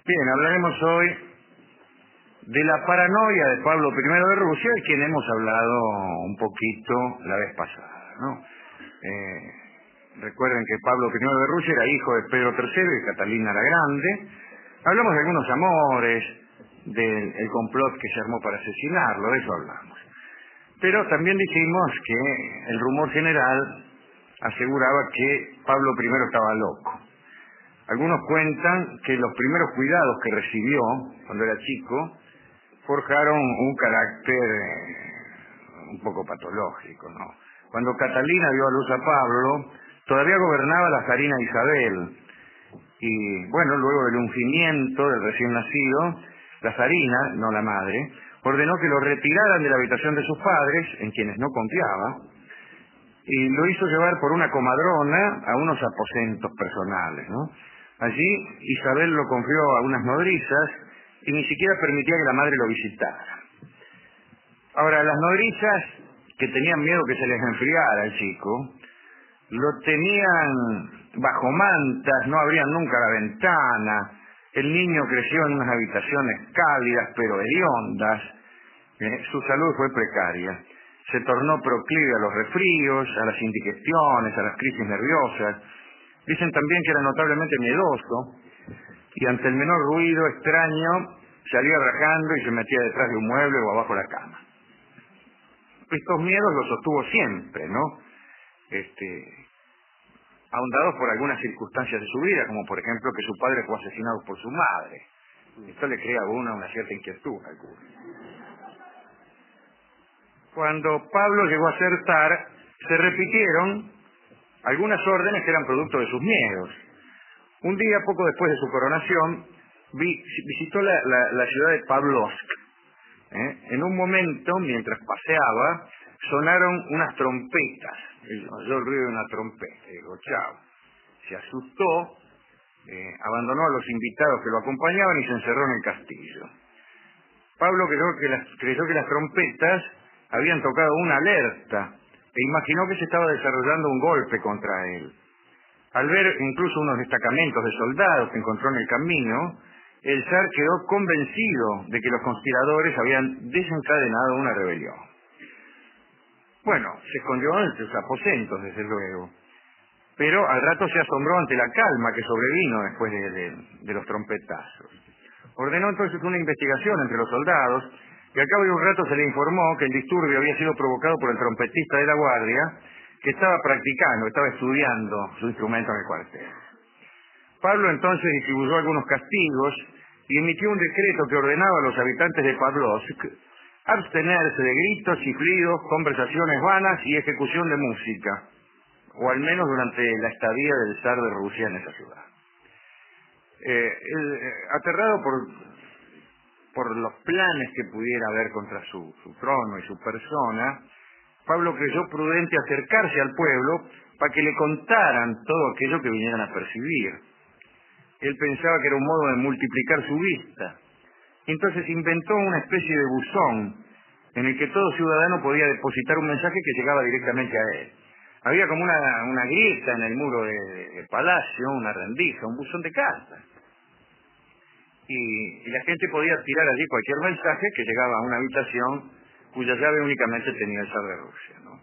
Bien, hablaremos hoy de la paranoia de Pablo I de Rusia, de quien hemos hablado un poquito la vez pasada, ¿no? Recuerden que Pablo I de Rusia era hijo de Pedro III y de Catalina la Grande. Hablamos de algunos amores, del complot que se armó para asesinarlo, de eso hablamos. Pero también dijimos que el rumor general aseguraba que Pablo I estaba loco. Algunos cuentan que los primeros cuidados que recibió cuando era chico forjaron un carácter un poco patológico, ¿no? Cuando Catalina dio a luz a Pablo, todavía gobernaba la zarina Isabel. Y bueno, luego del ungimiento del recién nacido, la zarina, no la madre, ordenó que lo retiraran de la habitación de sus padres, en quienes no confiaba, y lo hizo llevar por una comadrona a unos aposentos personales, ¿no? Allí Isabel lo confió a unas nodrizas y ni siquiera permitía que la madre lo visitara. Ahora, las nodrizas, que tenían miedo que se les enfriara al chico, lo tenían bajo mantas, no abrían nunca la ventana. El niño creció en unas habitaciones cálidas pero hediondas. Su salud fue precaria. Se tornó proclive a los resfríos, a las indigestiones, a las crisis nerviosas. Dicen también que era notablemente miedoso y ante el menor ruido extraño salía rajando y se metía detrás de un mueble o abajo de la cama. Estos miedos los sostuvo siempre, ¿no? Ahondados por algunas circunstancias de su vida, como por ejemplo que su padre fue asesinado por su madre. Esto le crea a uno una cierta inquietud. Cuando Pablo llegó a ser zar, se repitieron algunas órdenes que eran producto de sus miedos. Un día, poco después de su coronación, visitó la ciudad de Pavlovsk. En un momento, mientras paseaba, sonaron unas trompetas. Oyó el ruido de una trompeta. Dijo, chao. Se asustó, abandonó a los invitados que lo acompañaban y se encerró en el castillo. Pablo creyó que las trompetas habían tocado una alerta e imaginó que se estaba desarrollando un golpe contra él. Al ver incluso unos destacamentos de soldados que encontró en el camino, el zar quedó convencido de que los conspiradores habían desencadenado una rebelión. Bueno, se escondió en sus aposentos, desde luego, pero al rato se asombró ante la calma que sobrevino después de los trompetazos. Ordenó entonces una investigación entre los soldados y al cabo de un rato se le informó que el disturbio había sido provocado por el trompetista de la guardia que estaba estudiando su instrumento en el cuartel. Pablo entonces distribuyó algunos castigos y emitió un decreto que ordenaba a los habitantes de Pavlovsk abstenerse de gritos, chiflidos, conversaciones vanas y ejecución de música, o al menos durante la estadía del zar de Rusia en esa ciudad. Aterrado por los planes que pudiera haber contra su trono y su persona, Pablo creyó prudente acercarse al pueblo para que le contaran todo aquello que vinieran a percibir. Él pensaba que era un modo de multiplicar su vista. Entonces inventó una especie de buzón en el que todo ciudadano podía depositar un mensaje que llegaba directamente a él. Había como una grieta en el muro del palacio, una rendija, un buzón de cartas. Y la gente podía tirar allí cualquier mensaje que llegaba a una habitación cuya llave únicamente tenía el zar de Rusia, ¿no?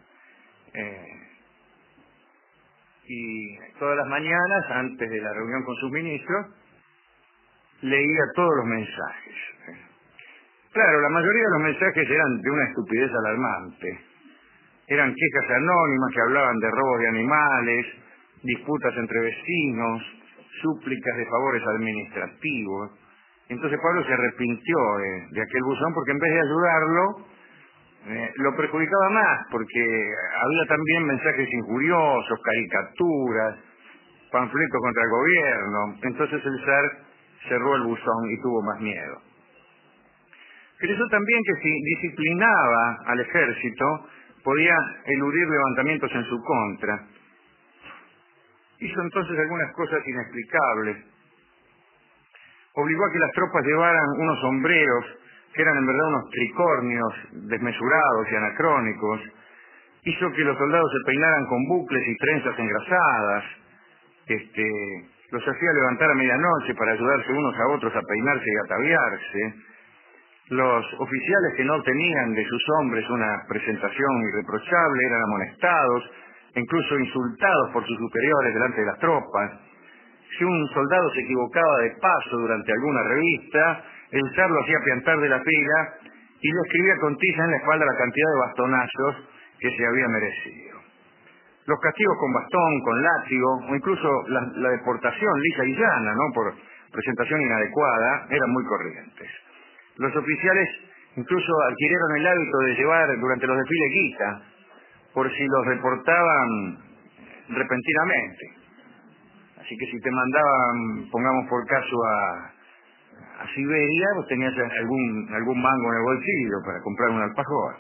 Y todas las mañanas, antes de la reunión con sus ministros, leía todos los mensajes. Claro, la mayoría de los mensajes eran de una estupidez alarmante. Eran quejas anónimas que hablaban de robos de animales, disputas entre vecinos, súplicas de favores administrativos. Entonces Pablo se arrepintió de aquel buzón porque en vez de ayudarlo, lo perjudicaba más, porque había también mensajes injuriosos, caricaturas, panfletos contra el gobierno. Entonces el zar cerró el buzón y tuvo más miedo. Creyó también que si disciplinaba al ejército, podía eludir levantamientos en su contra. Hizo entonces algunas cosas inexplicables. Obligó a que las tropas llevaran unos sombreros que eran en verdad unos tricornios desmesurados y anacrónicos. Hizo que los soldados se peinaran con bucles y trenzas engrasadas. los hacía levantar a medianoche para ayudarse unos a otros a peinarse y ataviarse. Los oficiales que no obtenían de sus hombres una presentación irreprochable eran amonestados, e incluso insultados por sus superiores delante de las tropas. Si un soldado se equivocaba de paso durante alguna revista, el zar lo hacía piantar de la fila y le escribía con tiza en la espalda la cantidad de bastonazos que se había merecido. Los castigos con bastón, con látigo, o incluso la deportación lisa y llana, ¿no?, por presentación inadecuada, eran muy corrientes. Los oficiales incluso adquirieron el hábito de llevar durante los desfiles guita, por si los reportaban repentinamente. Así que si te mandaban, pongamos por caso, a Siberia, vos tenías algún mango en el bolsillo para comprar un alfajor.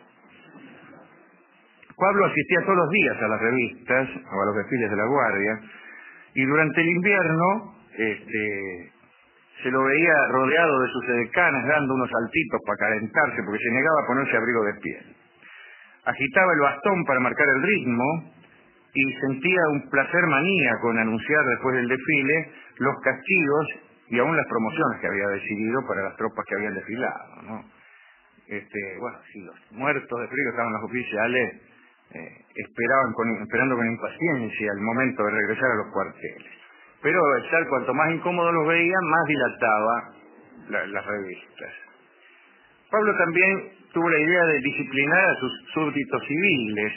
Pablo asistía todos los días a las revistas o a los desfiles de la Guardia, y durante el invierno se lo veía rodeado de sus edecanes dando unos saltitos para calentarse porque se negaba a ponerse abrigo de piel. Agitaba el bastón para marcar el ritmo y sentía un placer maníaco en anunciar después del desfile los castigos y aún las promociones que había decidido para las tropas que habían desfilado, ¿no? Bueno, si los muertos de frío estaban los oficiales, esperando con impaciencia el momento de regresar a los cuarteles. Pero el zar, cuanto más incómodo los veía, más dilataba las revistas. Pablo también tuvo la idea de disciplinar a sus súbditos civiles.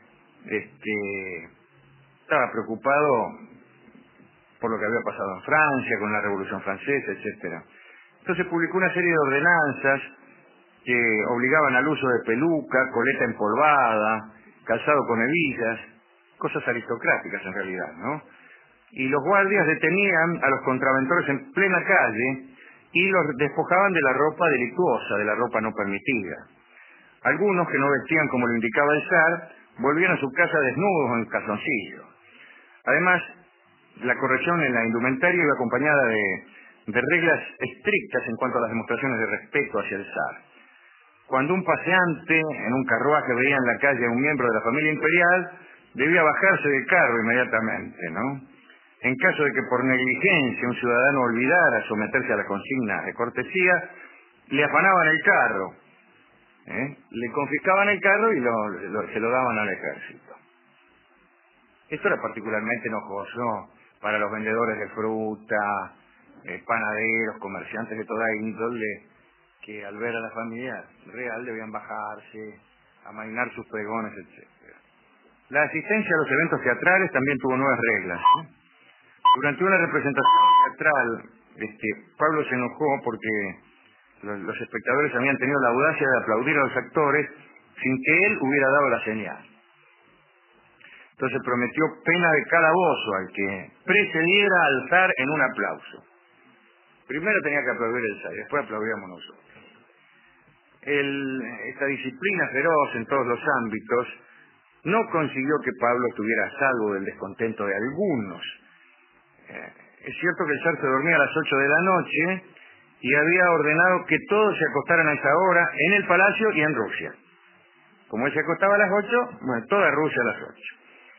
Estaba preocupado por lo que había pasado en Francia, con la Revolución Francesa, etcétera. Entonces publicó una serie de ordenanzas que obligaban al uso de peluca, coleta empolvada, calzado con hebillas, cosas aristocráticas en realidad, ¿no? Y los guardias detenían a los contraventores en plena calle y los despojaban de la ropa delictuosa, de la ropa no permitida. Algunos, que no vestían como lo indicaba el zar, volvían a su casa desnudos o en calzoncillos. Además, la corrección en la indumentaria iba acompañada de reglas estrictas en cuanto a las demostraciones de respeto hacia el zar. Cuando un paseante en un carruaje veía en la calle a un miembro de la familia imperial, debía bajarse del carro inmediatamente, ¿no? En caso de que por negligencia un ciudadano olvidara someterse a la consigna de cortesía, le afanaban el carro, le confiscaban el carro y se lo daban al ejército. Esto era particularmente enojoso para los vendedores de fruta, panaderos, comerciantes de toda índole, que al ver a la familia real debían bajarse, amainar sus pregones, etc. La asistencia a los eventos teatrales también tuvo nuevas reglas, ¿sí? Durante una representación teatral, Pablo se enojó porque los espectadores habían tenido la audacia de aplaudir a los actores sin que él hubiera dado la señal. Entonces prometió pena de calabozo al que precediera al zar en un aplauso. Primero tenía que aplaudir el zar, después aplaudíamos nosotros. Esta disciplina feroz en todos los ámbitos no consiguió que Pablo estuviera a salvo del descontento de algunos. Es cierto que el zar se dormía a las 8 de la noche y había ordenado que todos se acostaran a esa hora en el palacio y en Rusia. Como él se acostaba a las 8, bueno, toda Rusia a las 8.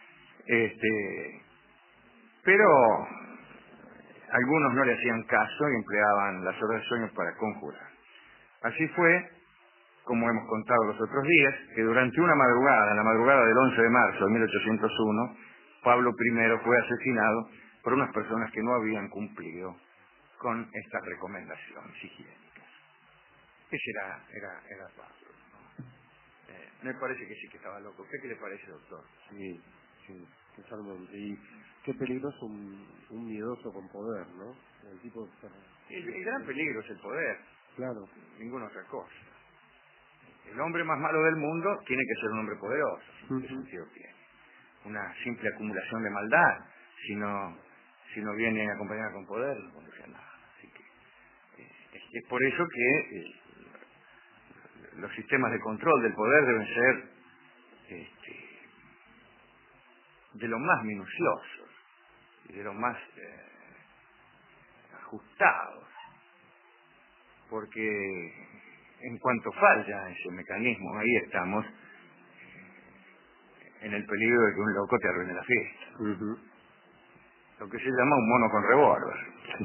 Pero algunos no le hacían caso y empleaban las horas de sueño para conjurar. Así fue, como hemos contado los otros días, que durante una madrugada, la madrugada del 11 de marzo de 1801, Pablo I fue asesinado por unas personas que no habían cumplido con estas recomendaciones higiénicas. Ese era Pablo, ¿no? Me parece que sí que estaba loco. ¿Usted qué le parece, doctor? Sí, totalmente. Y qué peligroso un miedoso con poder, ¿no? El tipo... El gran peligro es el poder. Claro. Ninguna otra cosa. El hombre más malo del mundo tiene que ser un hombre poderoso. ¿Qué sentido tiene? Una simple acumulación de maldad, si no viene acompañada con poder, no conduce a nada. Así que es por eso que los sistemas de control del poder deben ser de lo más minuciosos y de lo más ajustados, porque en cuanto falla ese mecanismo, ahí estamos en el peligro de que un loco te arruine la fiesta. lo que se llama un mono con revólver.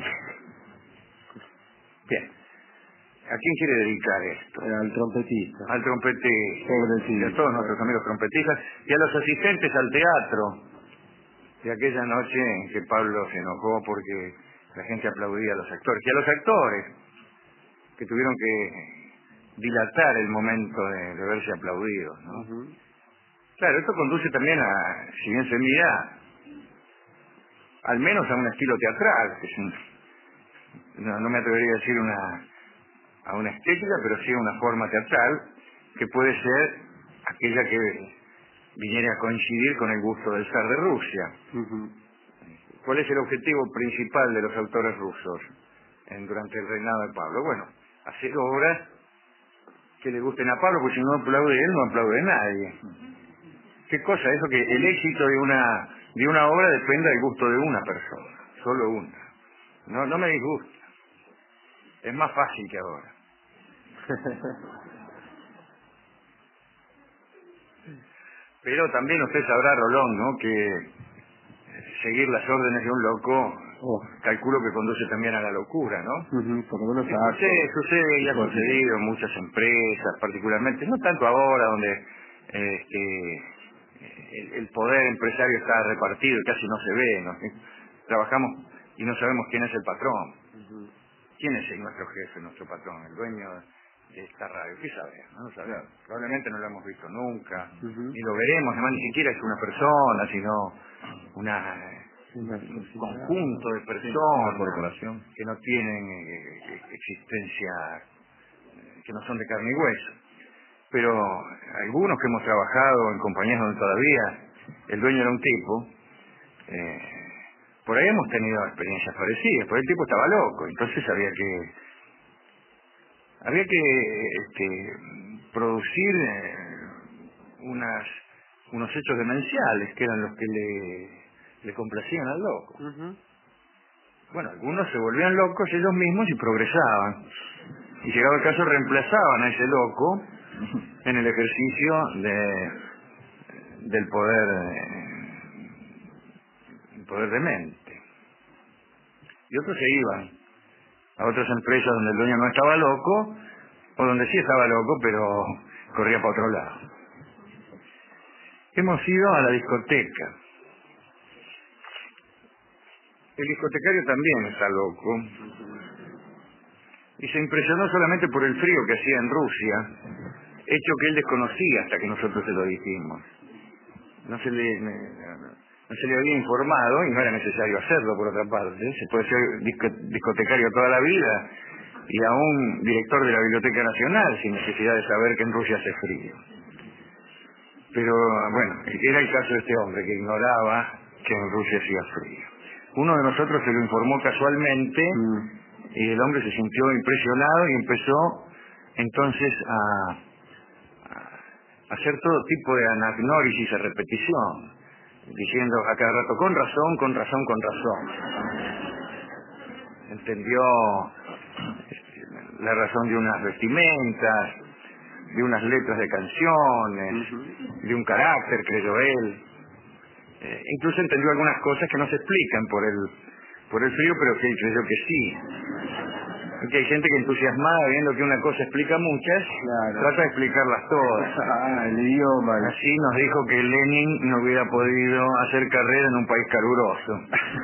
Bien. ¿A quién quiere dedicar esto? Al trompetista. Al trompetista, y a Pobrecito. todos nuestros amigos trompetistas, y a los asistentes al teatro de aquella noche en que Pablo se enojó porque la gente aplaudía a los actores, y a los actores que tuvieron que dilatar el momento de verse aplaudidos, ¿no? Ujú. Claro, esto conduce también a, si bien se mira, al menos a un estilo teatral, que es no me atrevería a decir a una estética, pero sí a una forma teatral, que puede ser aquella que viniera a coincidir con el gusto del zar de Rusia. Ujú. ¿Cuál es el objetivo principal de los autores rusos durante el reinado de Pablo? Bueno, hacer obras que le gusten a Pablo, porque si no aplaude él, no aplaude nadie. ¿Qué cosa? Eso que el éxito de una obra depende del gusto de una persona, solo una. No me disgusta. Es más fácil que ahora. Pero también usted sabrá, Rolón, ¿no?, que seguir las órdenes de un loco, calculo que conduce también a la locura, ¿no? Ujú, por lo menos Sucede y ha sucedido en muchas empresas, particularmente, no tanto ahora, donde el poder empresario está repartido y casi no se ve, ¿no? Trabajamos y no sabemos quién es el patrón. Ujú. ¿Quién es nuestro jefe, nuestro patrón, el dueño de esta radio? ¿Qué sabemos? No lo sabemos. Probablemente no lo hemos visto nunca, Ujú. ni lo veremos, además ni siquiera es una persona, sino un conjunto de personas que no tienen existencia, que no son de carne y hueso. Pero algunos que hemos trabajado en compañías donde todavía el dueño era un tipo, por ahí hemos tenido experiencias parecidas, porque el tipo estaba loco, entonces había que producir unos hechos demenciales que eran los que le complacían al loco. Ujú. Bueno, algunos se volvían locos ellos mismos y progresaban. Y llegado el caso reemplazaban a ese loco en el ejercicio del poder de mente. Y otros se iban a otras empresas donde el dueño no estaba loco, o donde sí estaba loco, pero corría para otro lado. Hemos ido a la discoteca. El discotecario también está loco. Y se impresionó solamente por el frío que hacía en Rusia, hecho que él desconocía hasta que nosotros se lo dijimos. No se le había informado, y no era necesario hacerlo por otra parte. Se puede ser discotecario toda la vida y aún director de la Biblioteca Nacional sin necesidad de saber que en Rusia hace frío. Pero bueno, era el caso de este hombre que ignoraba que en Rusia hacía frío. Uno de nosotros se lo informó casualmente y el hombre se sintió impresionado y empezó entonces a hacer todo tipo de anagnórisis a repetición, diciendo a cada rato, con razón, con razón, con razón. Entendió la razón de unas vestimentas, de unas letras de canciones, de un carácter, creyó él. Incluso entendió algunas cosas que no se explican por el frío, pero que él creyó que sí. Porque hay gente que entusiasmada viendo que una cosa explica muchas, trata de explicarlas todas. El idioma. Así nos dijo que Lenin no hubiera podido hacer carrera en un país caluroso.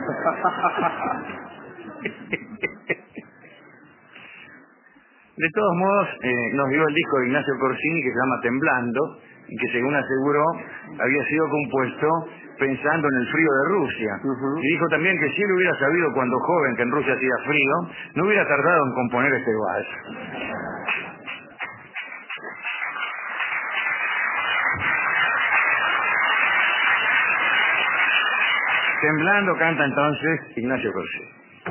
De todos modos, nos dio el disco de Ignacio Corsini que se llama Temblando, y que según aseguró, había sido compuesto pensando en el frío de Rusia. Y dijo también que si él hubiera sabido cuando joven que en Rusia hacía frío, no hubiera tardado en componer este vals. Temblando canta entonces Ignacio Corsini.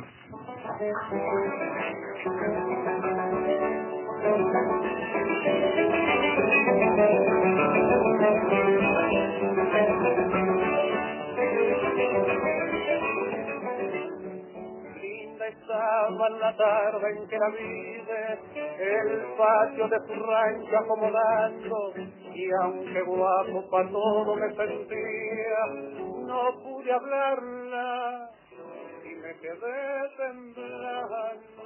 Linda estaba la tarde en que la vide, el patio de su rancho acomodando, y aunque guapo pa' todo me sentía, no pude hablarla me quedé temblando.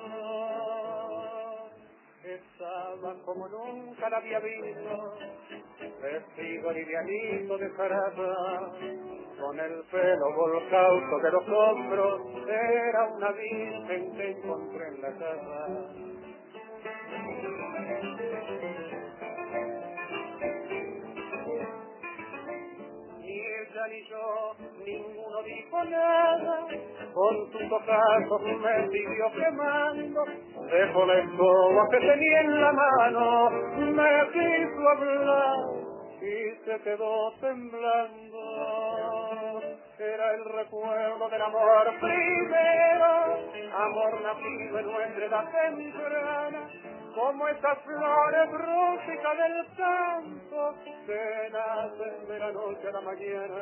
Estaba como nunca la había visto, vestido livianito de jarata, con el pelo volcado sobre los hombros, era una virgen que encontré en la casa. Ni ella ni yo, ninguno dijo nada, con sus ojazos me siguió quemando, dejó la escoba que tenía en la mano, me quiso hablar y se quedó temblando. Era el recuerdo del amor primero, amor nacido en nuestra edad temprana, como esas flores rústicas del campo que nacen de la noche a la mañana.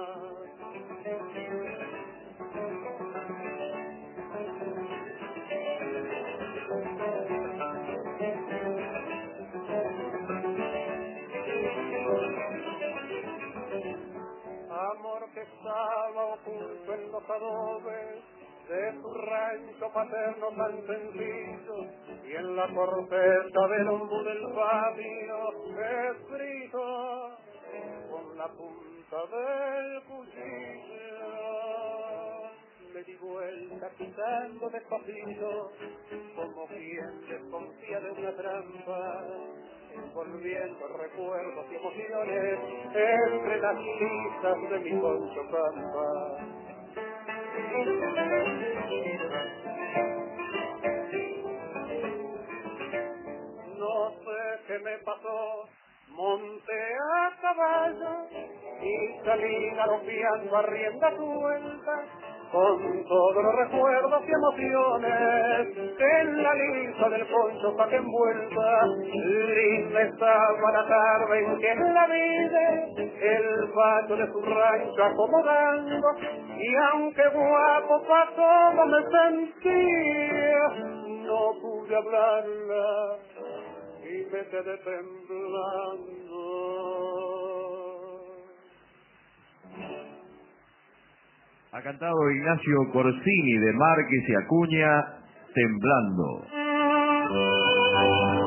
Amor que estaba oculto en los adobes de su rancho paterno tan sencillo, y en la corteza del ombú del patio escrito con la punta del cuchillo. Le di vuelta quitando despacito, como quien desconfía de una trampa, envolviendo recuerdos y emociones entre las listas de mi Poncho Pampa. No sé qué me pasó, monté a caballo y salí galopeando a rienda suelta, con todos los recuerdos y emociones que en la lisa del poncho saqué envuelta. Linda estaba la tarde en que la vi el patio de su rancho acomodando, y aunque guapo pa' todo me sentía, no pude hablarla y me quedé temblando. Ha cantado Ignacio Corsini de Márquez y Acuña, Temblando.